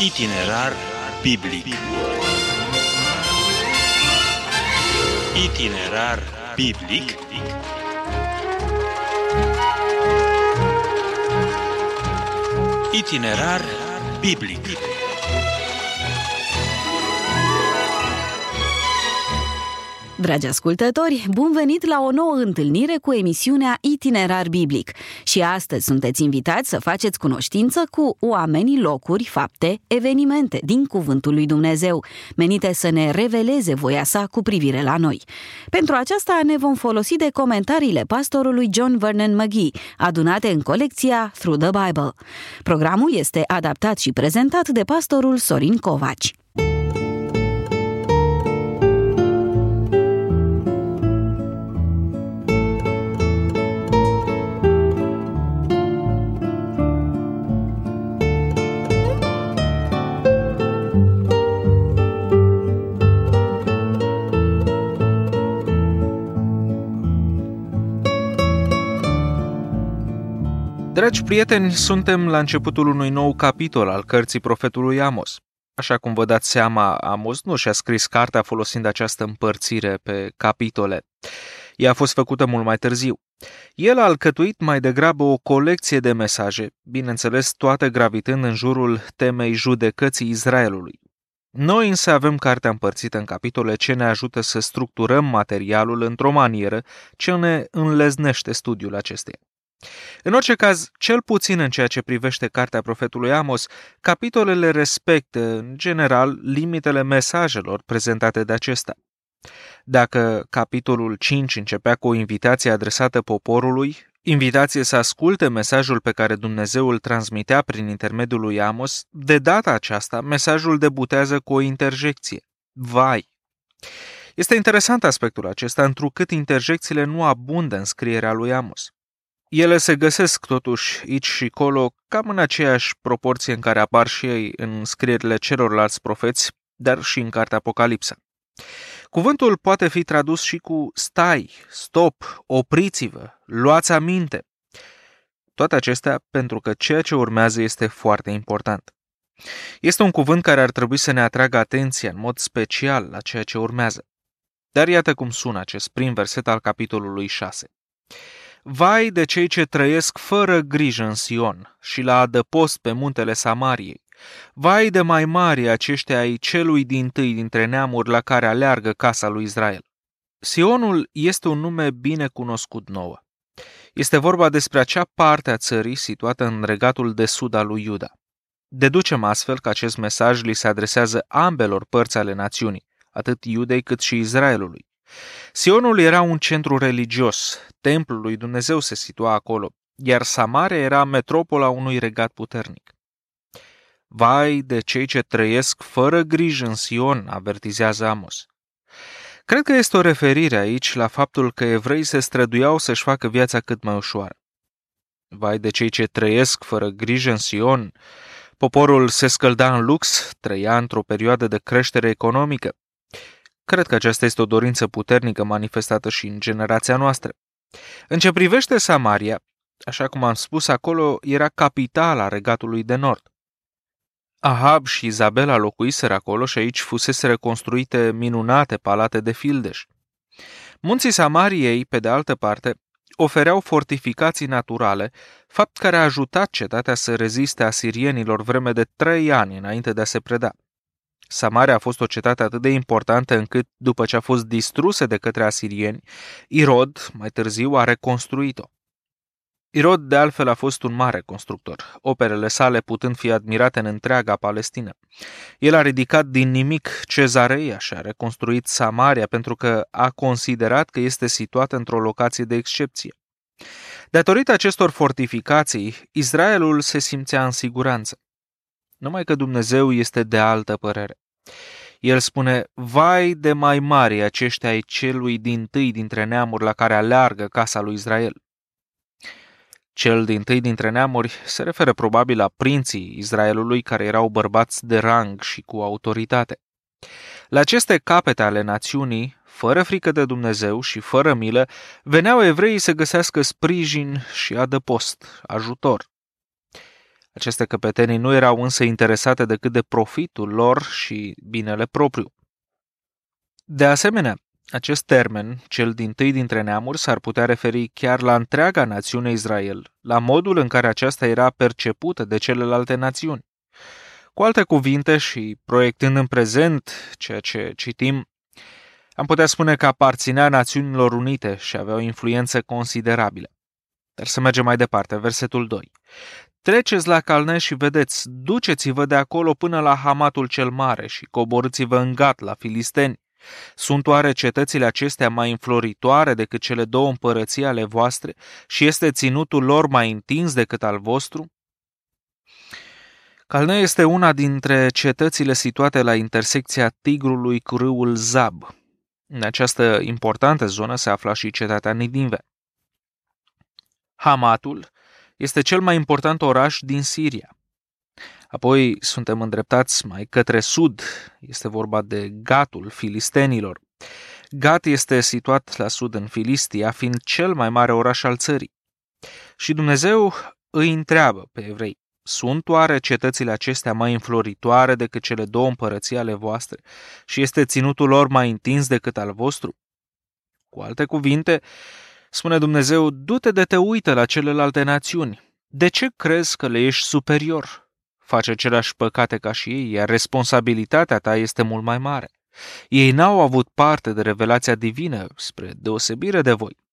Itinerar biblic. Itinerar biblic. Itinerar biblic. Dragi ascultători, bun venit la o nouă întâlnire cu emisiunea Itinerar Biblic. Și astăzi sunteți invitați să faceți cunoștință cu oamenii, locuri, fapte, evenimente din Cuvântul lui Dumnezeu, menite să ne reveleze voia sa cu privire la noi. Pentru aceasta ne vom folosi de comentariile pastorului John Vernon McGee, adunate în colecția Through the Bible. Programul este adaptat și prezentat de pastorul Sorin Covaci. Dragi prieteni, suntem la începutul unui nou capitol al cărții profetului Amos. Așa cum vă dați seama, Amos nu și-a scris cartea folosind această împărțire pe capitole. Ea a fost făcută mult mai târziu. El a alcătuit mai degrabă o colecție de mesaje, bineînțeles toate gravitând în jurul temei judecății Israelului. Noi însă avem cartea împărțită în capitole ce ne ajută să structurăm materialul într-o manieră ce ne înleznește studiul acesteia. În orice caz, cel puțin în ceea ce privește cartea profetului Amos, capitolele respectă, în general, limitele mesajelor prezentate de acesta. Dacă capitolul 5 începea cu o invitație adresată poporului, invitație să asculte mesajul pe care Dumnezeu îl transmitea prin intermediul lui Amos, de data aceasta, mesajul debutează cu o interjecție. Vai! Este interesant aspectul acesta, întrucât interjecțiile nu abundă în scrierea lui Amos. Ele se găsesc totuși aici și colo cam în aceeași proporție în care apar și ei în scrierile celorlalți profeți, dar și în cartea Apocalipsa. Cuvântul poate fi tradus și cu stai, stop, opriți-vă, luați aminte. Toate acestea pentru că ceea ce urmează este foarte important. Este un cuvânt care ar trebui să ne atragă atenția în mod special la ceea ce urmează. Dar iată cum sună acest prim verset al capitolului 6. Vai de cei ce trăiesc fără grijă în Sion și la adăpost pe muntele Samariei. Vai de mai mari aceștia ai celui dintâi dintre neamuri la care aleargă casa lui Israel. Sionul este un nume bine cunoscut nouă. Este vorba despre acea parte a țării situată în regatul de sud al lui Iuda. Deducem astfel că acest mesaj li se adresează ambelor părți ale națiunii, atât Iudei cât și Israelului. Sionul era un centru religios, templul lui Dumnezeu se situa acolo, iar Samaria era metropola unui regat puternic. Vai de cei ce trăiesc fără grijă în Sion, avertizează Amos. Cred că este o referire aici la faptul că evreii se străduiau să-și facă viața cât mai ușoară. Vai de cei ce trăiesc fără grijă în Sion, poporul se scălda în lux, trăia într-o perioadă de creștere economică. Cred că aceasta este o dorință puternică manifestată și în generația noastră. În ce privește Samaria, așa cum am spus, acolo era capitala regatului de nord. Ahab și Izabela locuiseră acolo și aici fusese reconstruite minunate palate de fildeș. Munții Samariei, pe de altă parte, ofereau fortificații naturale, fapt care a ajutat cetatea să reziste asirienilor vreme de 3 ani înainte de a se preda. Samaria a fost o cetate atât de importantă încât, după ce a fost distrusă de către asirieni, Irod, mai târziu, a reconstruit-o. Irod, de altfel, a fost un mare constructor, operele sale putând fi admirate în întreaga Palestină. El a ridicat din nimic Cezarea și a reconstruit Samaria pentru că a considerat că este situată într-o locație de excepție. Datorită acestor fortificații, Israelul se simțea în siguranță. Numai că Dumnezeu este de altă părere. El spune, vai de mai mari aceștia ai celui dintâi dintre neamuri la care aleargă casa lui Israel. Cel dintâi dintre neamuri se referă probabil la prinții Israelului care erau bărbați de rang și cu autoritate. La aceste capete ale națiunii, fără frică de Dumnezeu și fără milă, veneau evreii să găsească sprijin și adăpost, ajutor. Aceste căpetenii nu erau însă interesate decât de profitul lor și binele propriu. De asemenea, acest termen, cel dintâi dintre neamuri, s-ar putea referi chiar la întreaga națiune Israel, la modul în care aceasta era percepută de celelalte națiuni. Cu alte cuvinte și proiectând în prezent ceea ce citim, am putea spune că aparținea Națiunilor Unite și avea o influență considerabilă. Dar să mergem mai departe, versetul 2. Treceți la Calne și vedeți, duceți-vă de acolo până la Hamatul cel mare și coborâți-vă în Gat, la filisteni. Sunt oare cetățile acestea mai înfloritoare decât cele două împărății ale voastre și este ținutul lor mai întins decât al vostru? Calne este una dintre cetățile situate la intersecția Tigrului cu râul Zab. În această importantă zonă se afla și cetatea Ninive. Hamatul este cel mai important oraș din Siria. Apoi suntem îndreptați mai către sud, este vorba de Gatul filistenilor. Gat este situat la sud în Filistia, fiind cel mai mare oraș al țării. Și Dumnezeu îi întreabă pe evrei, sunt oare cetățile acestea mai înfloritoare decât cele două împărății ale voastre și este ținutul lor mai întins decât al vostru? Cu alte cuvinte, spune Dumnezeu, du-te de te uită la celelalte națiuni. De ce crezi că le ești superior? Faci aceleași păcate ca și ei, iar responsabilitatea ta este mult mai mare. Ei n-au avut parte de revelația divină, spre deosebire de voi.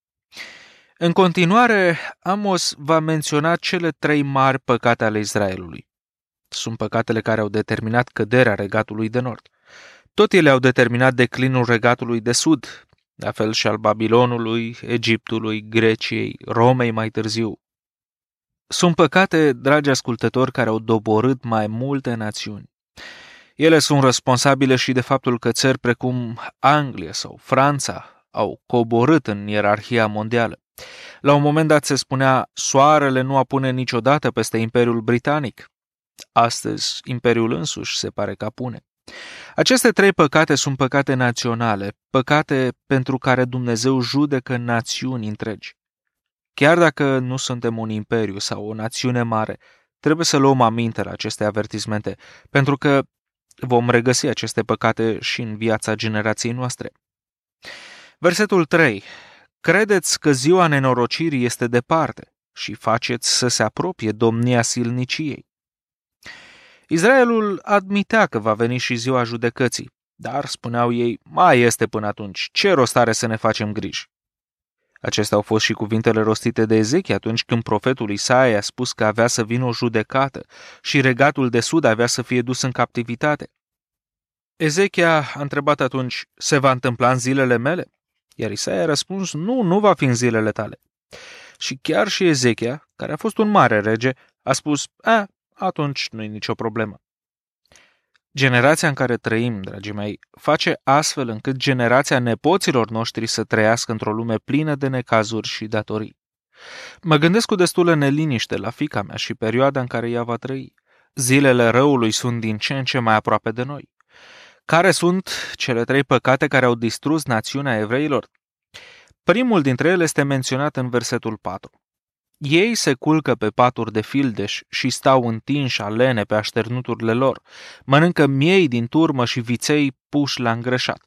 În continuare, Amos va menționa cele 3 mari păcate ale Israelului. Sunt păcatele care au determinat căderea regatului de nord. Tot ele au determinat declinul regatului de sud, la fel și al Babilonului, Egiptului, Greciei, Romei mai târziu. Sunt păcate, dragi ascultători, care au doborât mai multe națiuni. Ele sunt responsabile și de faptul că țări precum Anglia sau Franța au coborât în ierarhia mondială. La un moment dat se spunea, soarele nu apune niciodată peste Imperiul Britanic. Astăzi, Imperiul însuși se pare că apune. Aceste 3 păcate sunt păcate naționale, păcate pentru care Dumnezeu judecă națiuni întregi. Chiar dacă nu suntem un imperiu sau o națiune mare, trebuie să luăm aminte la aceste avertismente, pentru că vom regăsi aceste păcate și în viața generației noastre. Versetul 3. Credeți că ziua nenorocirii este departe și faceți să se apropie domnia silniciei. Israelul admitea că va veni și ziua judecății, dar, spuneau ei, mai este până atunci, ce rost are să ne facem griji? Acestea au fost și cuvintele rostite de Ezechia atunci când profetul Isaia a spus că avea să vină o judecată și regatul de sud avea să fie dus în captivitate. Ezechia a întrebat atunci, se va întâmpla în zilele mele? Iar Isaia a răspuns, nu va fi în zilele tale. Și chiar și Ezechia, care a fost un mare rege, a spus, atunci nu e nicio problemă. Generația în care trăim, dragii mei, face astfel încât generația nepoților noștri să trăiască într-o lume plină de necazuri și datorii. Mă gândesc cu destulă neliniște la fiica mea și perioada în care ea va trăi. Zilele răului sunt din ce în ce mai aproape de noi. Care sunt cele 3 păcate care au distrus națiunea evreilor? Primul dintre ele este menționat în versetul 4. Ei se culcă pe paturi de fildeș și stau întinși alene pe așternuturile lor, mănâncă miei din turmă și viței puși la îngrășat.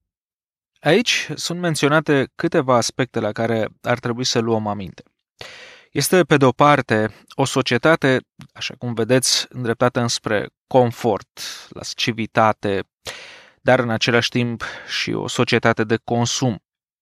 Aici sunt menționate câteva aspecte la care ar trebui să luăm aminte. Este, pe de-o parte, o societate, așa cum vedeți, îndreptată înspre confort, lascivitate, dar în același timp și o societate de consum.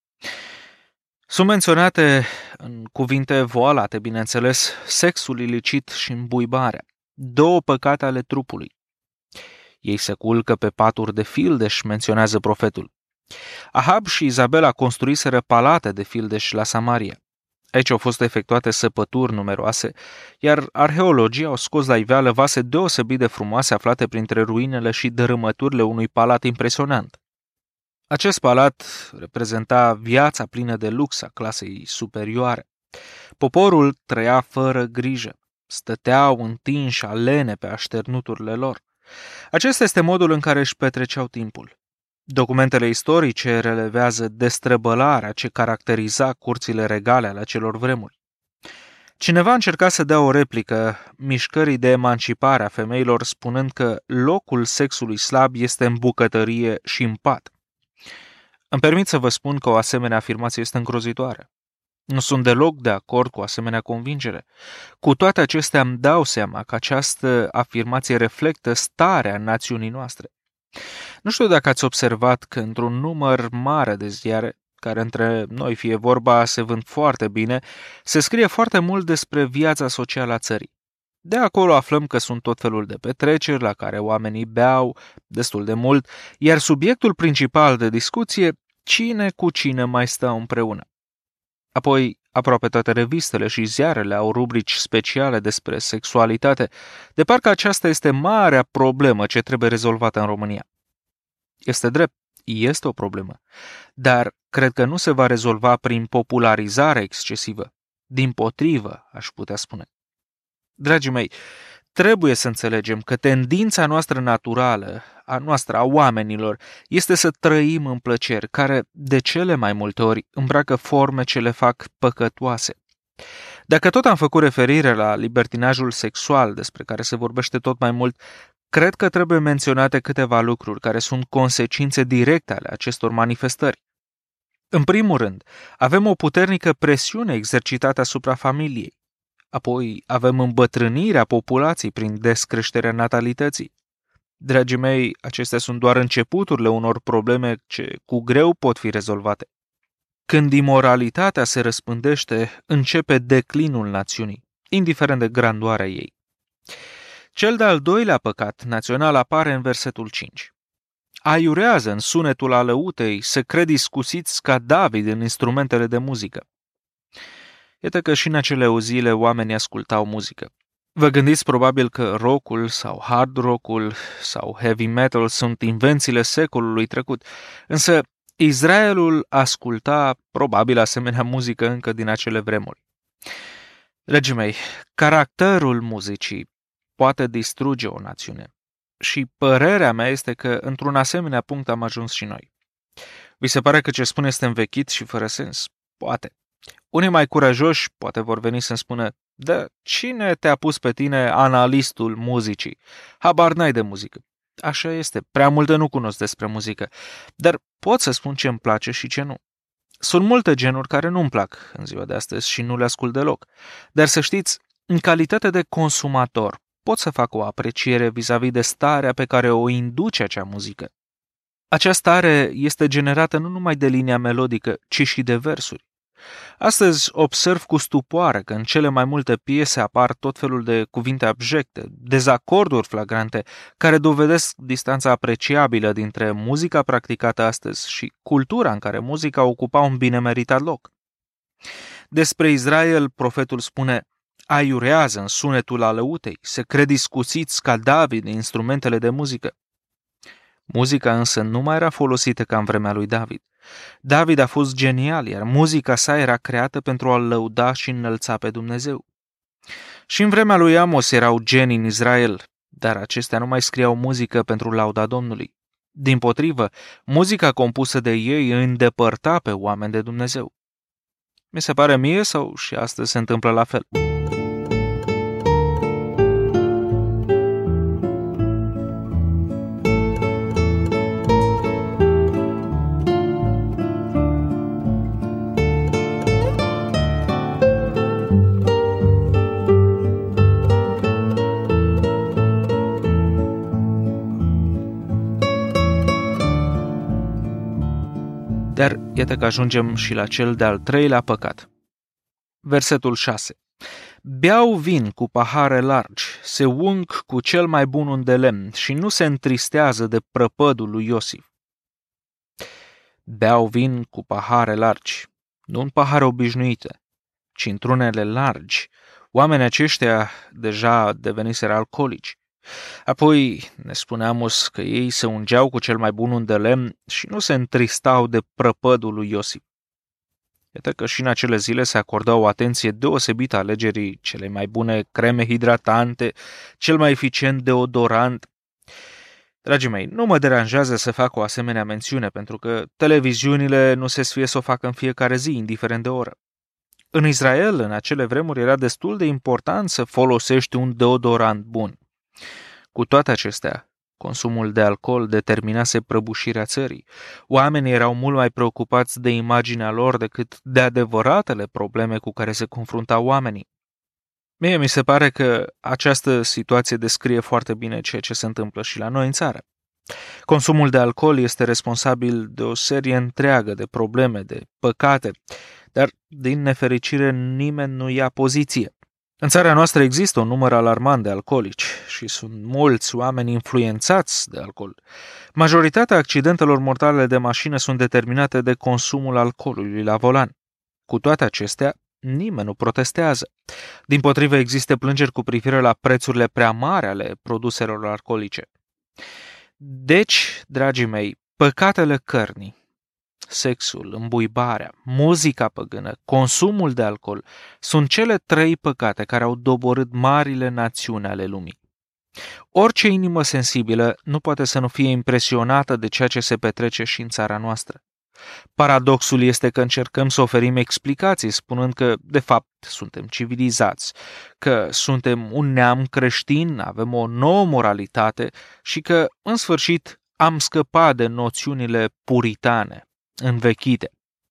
Sunt menționate în cuvinte voalate, bineînțeles, sexul ilicit și îmbuibarea, 2 păcate ale trupului. Ei se culcă pe paturi de fildeș, menționează profetul. Ahab și Izabela construiseră palate de fildeș la Samaria. Aici au fost efectuate săpături numeroase, iar arheologii au scos la iveală vase deosebit de frumoase aflate printre ruinele și dărâmăturile unui palat impresionant. Acest palat reprezenta viața plină de lux a clasei superioare. Poporul trăia fără grijă, stăteau întinși alene pe așternuturile lor. Acesta este modul în care își petreceau timpul. Documentele istorice relevează destrăbălarea ce caracteriza curțile regale ale acelor vremuri. Cineva a încercat să dea o replică mișcării de emancipare a femeilor, spunând că locul sexului slab este în bucătărie și în pat. Îmi permit să vă spun că o asemenea afirmație este îngrozitoare. Nu sunt deloc de acord cu asemenea convingere. Cu toate acestea îmi dau seama că această afirmație reflectă starea națiunii noastre. Nu știu dacă ați observat că într-un număr mare de ziare, care între noi fie vorba se vând foarte bine, se scrie foarte mult despre viața socială a țării. De acolo aflăm că sunt tot felul de petreceri la care oamenii beau destul de mult, iar subiectul principal de discuție, cine cu cine mai stă împreună. Apoi, aproape toate revistele și ziarele au rubrici speciale despre sexualitate, de parcă aceasta este marea problemă ce trebuie rezolvată în România. Este drept, este o problemă, dar cred că nu se va rezolva prin popularizare excesivă. Dimpotrivă, aș putea spune. Dragii mei, trebuie să înțelegem că tendința noastră naturală, a oamenilor, este să trăim în plăceri, care, de cele mai multe ori, îmbracă forme ce le fac păcătoase. Dacă tot am făcut referire la libertinajul sexual, despre care se vorbește tot mai mult, cred că trebuie menționate câteva lucruri care sunt consecințe directe ale acestor manifestări. În primul rând, avem o puternică presiune exercitată asupra familiei. Apoi avem îmbătrânirea populației prin descreșterea natalității. Dragii mei, acestea sunt doar începuturile unor probleme ce cu greu pot fi rezolvate. Când imoralitatea se răspândește, începe declinul națiunii, indiferent de grandoarea ei. Cel de-al doilea păcat național apare în versetul 5. Aiurează în sunetul alăutei, se cred iscusiți ca David în instrumentele de muzică. Iată că și în acele zile oamenii ascultau muzică. Vă gândiți probabil că rockul sau hard rockul sau heavy metal sunt invențiile secolului trecut, însă Israelul asculta probabil asemenea muzică încă din acele vremuri. Dragii mei, caracterul muzicii poate distruge o națiune. Și părerea mea este că într-un asemenea punct am ajuns și noi. Vi se pare că ce spun este învechit și fără sens? Poate. Unii mai curajoși poate vor veni să-mi spună: da, cine te-a pus pe tine analistul muzicii? Habar n-ai de muzică. Așa este, prea multe nu cunosc despre muzică, dar pot să spun ce îmi place și ce nu. Sunt multe genuri care nu-mi plac în ziua de astăzi și nu le ascult deloc, dar să știți, în calitate de consumator, pot să fac o apreciere vis-a-vis de starea pe care o induce acea muzică. Acea stare este generată nu numai de linia melodică, ci și de versuri. Astăzi observ cu stupoare că în cele mai multe piese apar tot felul de cuvinte abjecte, dezacorduri flagrante, care dovedesc distanța apreciabilă dintre muzica practicată astăzi și cultura în care muzica ocupa un binemeritat loc. Despre Israel, profetul spune: aiurează în sunetul alăutei, se cred iscusiți ca David în instrumentele de muzică. Muzica însă nu mai era folosită ca în vremea lui David. David a fost genial, iar muzica sa era creată pentru a-L lăuda și înălța pe Dumnezeu. Și în vremea lui Amos erau genii în Israel, dar acestea nu mai scriau muzică pentru lauda Domnului. Dimpotrivă, muzica compusă de ei îi îndepărta pe oameni de Dumnezeu. Mi se pare mie sau și astăzi se întâmplă la fel? Dar iată că ajungem și la cel de-al treilea păcat. Versetul 6. Beau vin cu pahare largi, se ung cu cel mai bun un de lemn și nu se întristează de prăpădul lui Iosif. Beau vin cu pahare largi, nu în pahare obișnuite, ci într-unele largi. Oamenii aceștia deja deveniseră alcoolici. Apoi ne spune Amos că ei se ungeau cu cel mai bun un de lemn și nu se întristau de prăpădul lui Iosif. Iată că și în acele zile se acorda o atenție deosebită alegerii cele mai bune creme hidratante, cel mai eficient deodorant. Dragii mei, nu mă deranjează să fac o asemenea mențiune, pentru că televiziunile nu se sfie să o facă în fiecare zi, indiferent de oră. În Israel, în acele vremuri, era destul de important să folosești un deodorant bun. Cu toate acestea, consumul de alcool determinase prăbușirea țării. Oamenii erau mult mai preocupați de imaginea lor decât de adevăratele probleme cu care se confruntau oamenii. Mie mi se pare că această situație descrie foarte bine ceea ce se întâmplă și la noi în țară. Consumul de alcool este responsabil de o serie întreagă de probleme, de păcate, dar din nefericire nimeni nu ia poziție. În țara noastră există un număr alarmant de alcoolici și sunt mulți oameni influențați de alcool. Majoritatea accidentelor mortale de mașină sunt determinate de consumul alcoolului la volan. Cu toate acestea, nimeni nu protestează. Dimpotrivă, există plângeri cu privire la prețurile prea mari ale produselor alcoolice. Deci, dragii mei, păcatele cărnii, sexul, îmbuibarea, muzica păgână, consumul de alcool sunt cele 3 păcate care au doborât marile națiuni ale lumii. Orice inimă sensibilă nu poate să nu fie impresionată de ceea ce se petrece și în țara noastră. Paradoxul este că încercăm să oferim explicații spunând că, de fapt, suntem civilizați, că suntem un neam creștin, avem o nouă moralitate și că, în sfârșit, am scăpat de noțiunile puritane, învechite.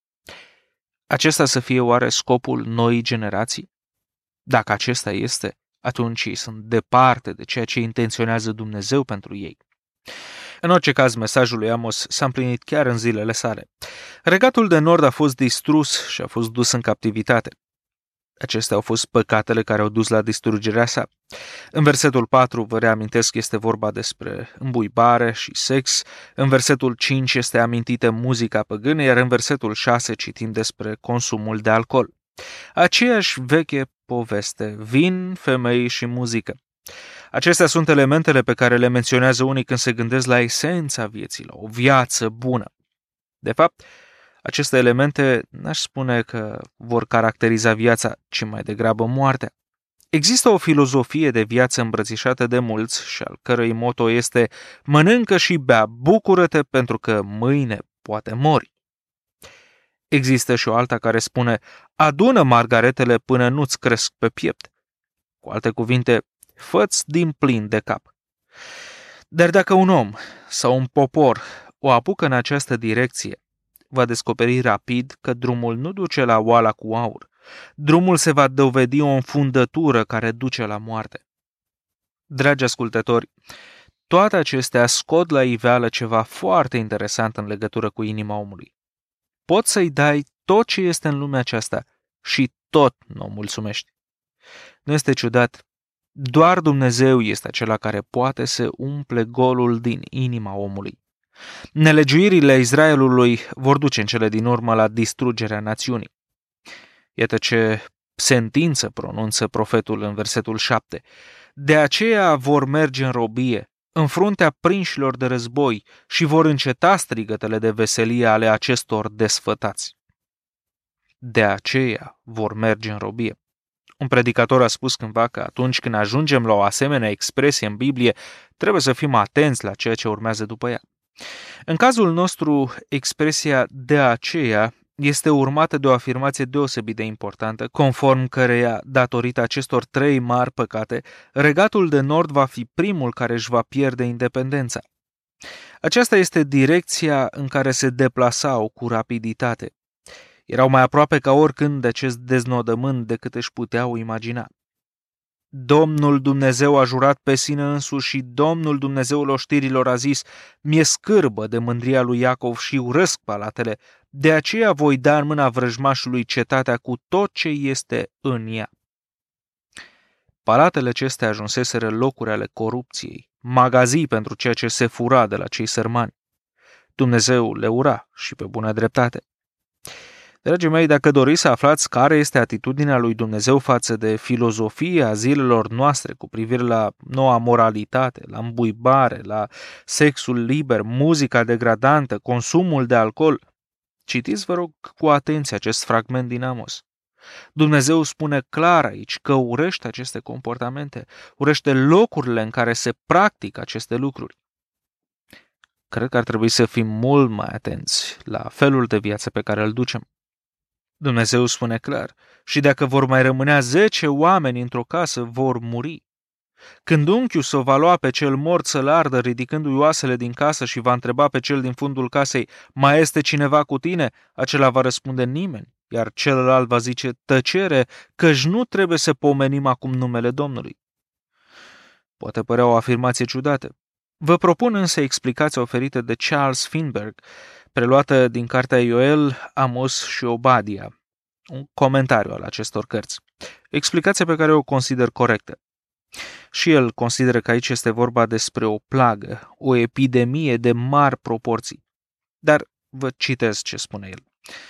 Acesta să fie oare scopul noii generații? Dacă acesta este, atunci ei sunt departe de ceea ce intenționează Dumnezeu pentru ei. În orice caz, mesajul lui Amos s-a împlinit chiar în zilele sale. Regatul de nord a fost distrus și a fost dus în captivitate. Acestea au fost păcatele care au dus la distrugerea sa. În versetul 4, vă reamintesc, este vorba despre îmbuibare și sex. În versetul 5 este amintită muzica păgână, iar în versetul 6 citim despre consumul de alcool. Aceeași veche poveste, vin, femei și muzică. Acestea sunt elementele pe care le menționează unii când se gândesc la esența vieții, la o viață bună. De fapt, aceste elemente n-aș spune că vor caracteriza viața, ci mai degrabă moartea. Există o filozofie de viață îmbrățișată de mulți și al cărei moto este mănâncă și bea, bucură-te pentru că mâine poate mori. Există și o alta care spune adună margaretele până nu-ți cresc pe piept. Cu alte cuvinte, fă-ți din plin de cap. Dar dacă un om sau un popor o apucă în această direcție, va descoperi rapid că drumul nu duce la oala cu aur. Drumul se va dovedi o înfundătură care duce la moarte. Dragi ascultători, toate acestea scot la iveală ceva foarte interesant în legătură cu inima omului. Poți să-i dai tot ce este în lumea aceasta și tot nu o mulțumești. Nu este ciudat? Doar Dumnezeu este acela care poate să umple golul din inima omului. Nelegiuirile Israelului vor duce în cele din urmă la distrugerea națiunii. Iată ce sentință pronunță profetul în versetul 7. De aceea vor merge în robie, în fruntea prinșilor de război și vor înceta strigătele de veselie ale acestor desfătați. De aceea vor merge în robie. Un predicator a spus cândva că atunci când ajungem la o asemenea expresie în Biblie, trebuie să fim atenți la ceea ce urmează după ea. În cazul nostru, expresia de aceea este urmată de o afirmație deosebit de importantă, conform căreia, datorită acestor 3 mari păcate, Regatul de Nord va fi primul care își va pierde independența. Aceasta este direcția în care se deplasau cu rapiditate. Erau mai aproape ca oricând de acest deznodământ decât își puteau imagina. Domnul Dumnezeu a jurat pe sine însuși și Domnul Dumnezeul oștirilor a zis, mi-e scârbă de mândria lui Iacov și urăsc palatele, de aceea voi da în mâna vrăjmașului cetatea cu tot ce este în ea. Palatele acestea ajunseseră locuri ale corupției, magazii pentru ceea ce se fura de la cei sărmani. Dumnezeu le ura și pe bună dreptate. Dragii mei, dacă doriți să aflați care este atitudinea lui Dumnezeu față de filozofia zilelor noastre cu privire la noua moralitate, la îmbuibare, la sexul liber, muzica degradantă, consumul de alcool, citiți, vă rog, cu atenție acest fragment din Amos. Dumnezeu spune clar aici că urăște aceste comportamente, urăște locurile în care se practică aceste lucruri. Cred că ar trebui să fim mult mai atenți la felul de viață pe care îl ducem. Dumnezeu spune clar: și dacă vor mai rămânea 10 oameni într-o casă, vor muri. Când unchiul s-o va lua pe cel mort să-l ardă, ridicându-i oasele din casă, și va întreba pe cel din fundul casei: mai este cineva cu tine? Acela va răspunde: nimeni. Iar celălalt va zice: tăcere, căci nu trebuie să pomenim acum numele Domnului. Poate părea o afirmație ciudată. Vă propun însă explicația oferită de Charles Finberg, preluată din cartea Ioel, Amos și Obadia, un comentariu al acestor cărți. Explicația pe care o consider corectă. Și el consideră că aici este vorba despre o plagă, o epidemie de mari proporții. Dar vă citez ce spune el.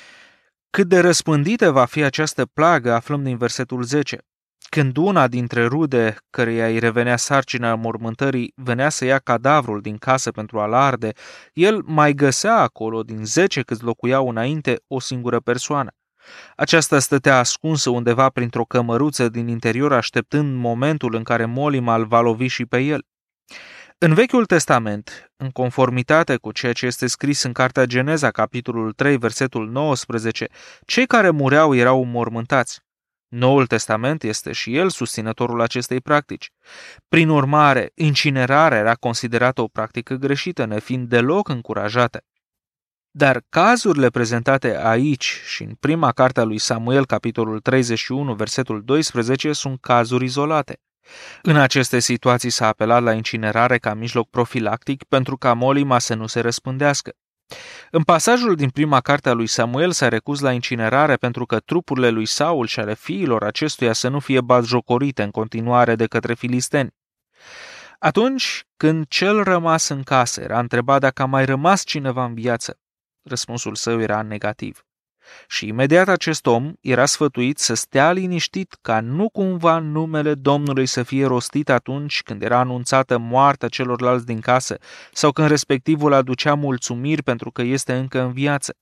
Cât de răspândită va fi această plagă aflăm din versetul 10. Când una dintre rude, căreia îi revenea sarcina mormântării, venea să ia cadavrul din casă pentru a-l arde, el mai găsea acolo, din 10 câți locuiau înainte, o singură persoană. Aceasta stătea ascunsă undeva printr-o cămăruță din interior, așteptând momentul în care molima îl va lovi și pe el. În Vechiul Testament, în conformitate cu ceea ce este scris în cartea Geneza, capitolul 3, versetul 19, cei care mureau erau înmormântați. Noul Testament este și el susținătorul acestei practici. Prin urmare, incinerarea era considerată o practică greșită, nefiind deloc încurajată. Dar cazurile prezentate aici și în prima carte a lui Samuel, capitolul 31, versetul 12, sunt cazuri izolate. În aceste situații s-a apelat la incinerare ca mijloc profilactic pentru ca molima să nu se răspândească. În pasajul din prima carte a lui Samuel s-a recurs la incinerare pentru că trupurile lui Saul și ale fiilor acestuia să nu fie batjocorite în continuare de către filisteni. Atunci când cel rămas în casă era întrebat dacă a mai rămas cineva în viață, răspunsul său era negativ. Și imediat acest om era sfătuit să stea liniștit ca nu cumva numele Domnului să fie rostit atunci când era anunțată moartea celorlalți din casă sau când respectivul aducea mulțumiri pentru că este încă în viață.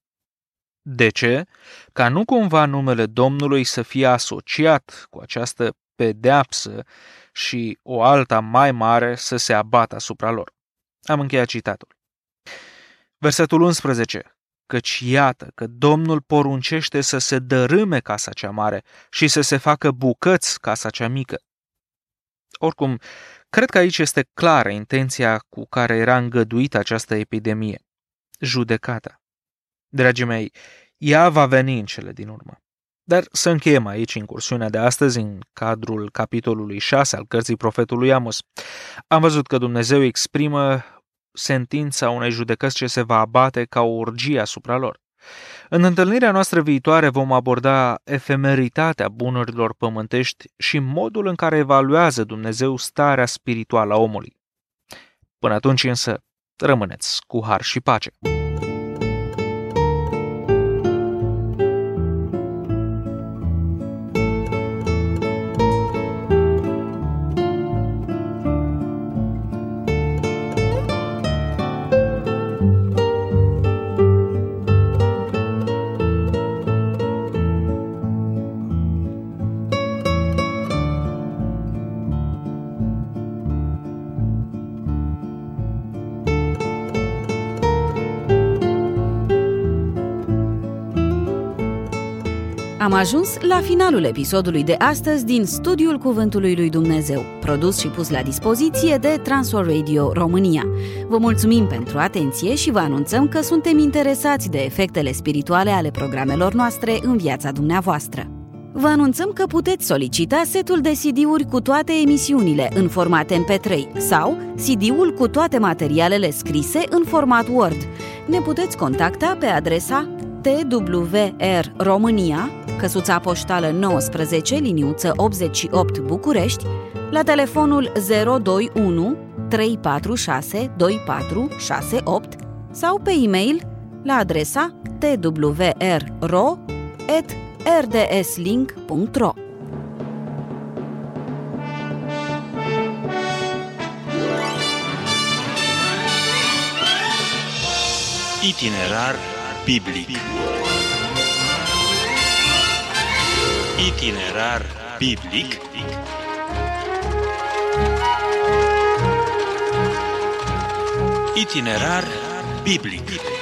De ce? Ca nu cumva numele Domnului să fie asociat cu această pedeapsă și o alta mai mare să se abată asupra lor. Am încheiat citatul. Versetul 11. Căci iată că Domnul poruncește să se dărâme casa cea mare și să se facă bucăți casa cea mică. Oricum, cred că aici este clară intenția cu care era îngăduită această epidemie. Judecata. Dragii mei, ea va veni în cele din urmă. Dar să încheiem aici incursiunea de astăzi în cadrul capitolului 6 al cărții profetului Amos. Am văzut că Dumnezeu exprimă sentința unei judecăți ce se va abate ca o urgie asupra lor. În întâlnirea noastră viitoare vom aborda efemeritatea bunurilor pământești și modul în care evaluează Dumnezeu starea spirituală a omului. Până atunci însă, rămâneți cu har și pace. Am ajuns la finalul episodului de astăzi din Studiul Cuvântului lui Dumnezeu, produs și pus la dispoziție de Transworld Radio România. Vă mulțumim pentru atenție și vă anunțăm că suntem interesați de efectele spirituale ale programelor noastre în viața dumneavoastră. Vă anunțăm că puteți solicita setul de CD-uri cu toate emisiunile în format MP3 sau CD-ul cu toate materialele scrise în format Word. Ne puteți contacta pe adresa TWR România, căsuța poștală 19, liniuță 88 București, la telefonul 021 346 2468 sau pe e-mail la adresa twrro@rdslink.ro. Itinerar biblic. Itinerar biblic. Itinerar biblic.